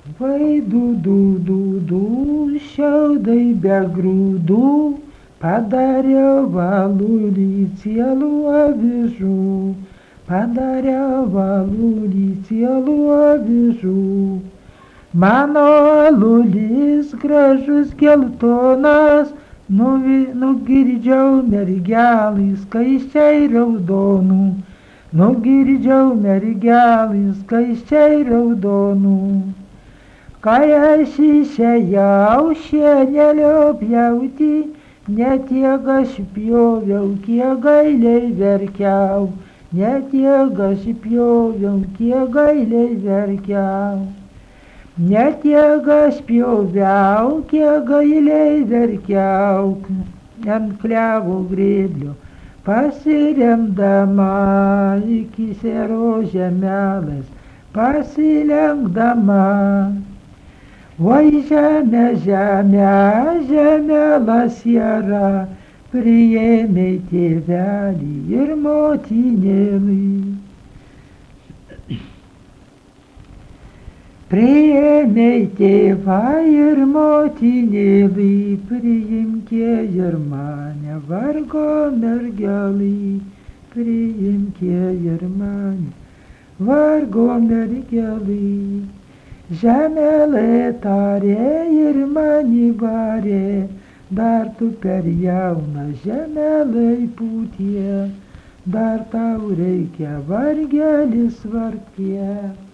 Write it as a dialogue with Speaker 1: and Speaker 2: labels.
Speaker 1: Vai du, šiaudai be grūdų, padarė valurį cielų avižų, padarė valurį cielų avižų. Mano alulis gražus geltonas, nugirdžiau mergelį skaisčiai raudonų, nugirdžiau mergelį skaisčiai raudonų. Kai aš išėjau šienelio pjauti, ne tiek aš pjoviau, kiek gailiai verkiau, ne tiek aš pjoviau, kiek gailiai verkiau. Ne tiek aš pjoviau, kiek gailiai verkiau, ant klevo grėblio, pasiremdama iki sero žemelės, pasilenkdama. Oi žemė, žemė, žemelas yra, priėmė tėvelį ir motinėlį. Priėmė tėvą ir motinėlį, priimkė ir mane, vargo mergelį, priimkė ir mane, vargo mergelį. Žemelė tarė ir mani barė, dar tu per jauna žemelei pūtie, dar tau reikia vargelis vargtie.